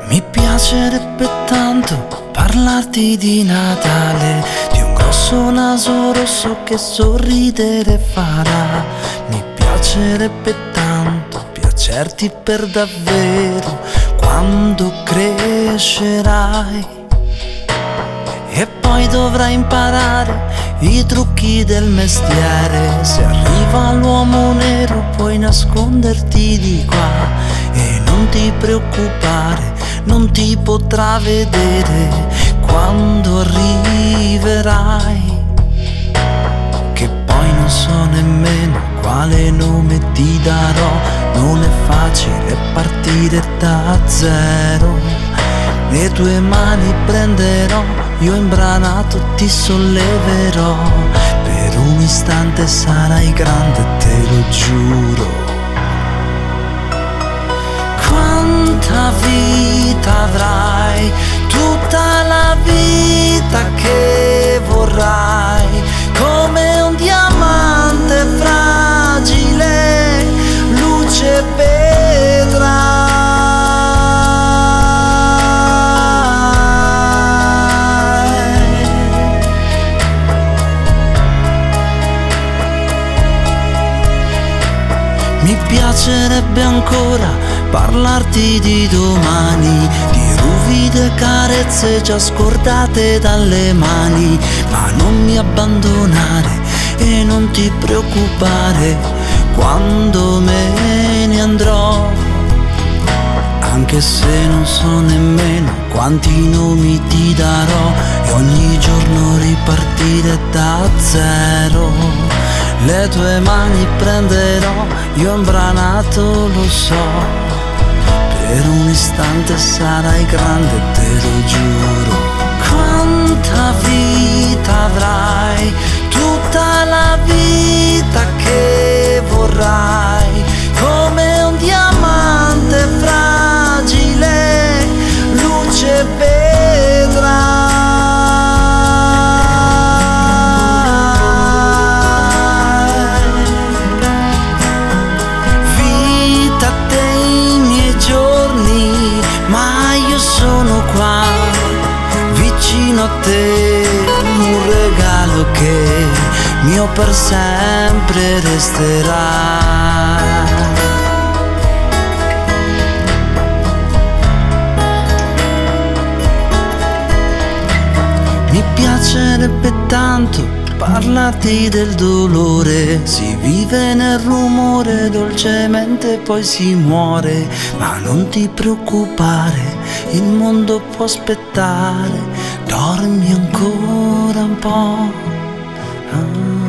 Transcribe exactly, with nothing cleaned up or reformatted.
Mi piacerebbe tanto parlarti di Natale, di un grosso naso rosso che sorridere farà. Mi piacerebbe tanto piacerti per davvero quando crescerai. E poi dovrai imparare i trucchi del mestiere. Se arriva l'uomo nero puoi nasconderti di qua e non ti preoccupare, non ti potrà vedere quando arriverai. Che poi non so nemmeno quale nome ti darò, non è facile partire da zero. Le tue mani prenderò, io imbranato ti solleverò. Per un istante sarai grande, te lo giuro. Quanta vita avrai, tutta la vita che vorrai, come un diamante fragile, luce vedrai. Mi piacerebbe ancora parlarti di domani, di ruvide carezze già scordate dalle mani. Ma non mi abbandonare e non ti preoccupare quando me ne andrò, anche se non so nemmeno quanti nomi ti darò e ogni giorno ripartire da zero. Le tue mani prenderò, io imbranato lo so. Per un istante sarai grande, te lo giuro. Quanta vita avrai, tutta la vita che vorrai, come un diamante fragile, luce vedrai. Sono qua, vicino a te, un regalo che mio per sempre resterà. Mi piacerebbe tanto parlarti del dolore, si vive nel rumore, dolcemente poi si muore. Ma non ti preoccupare, il mondo può aspettare, dormi ancora un po'. Ah.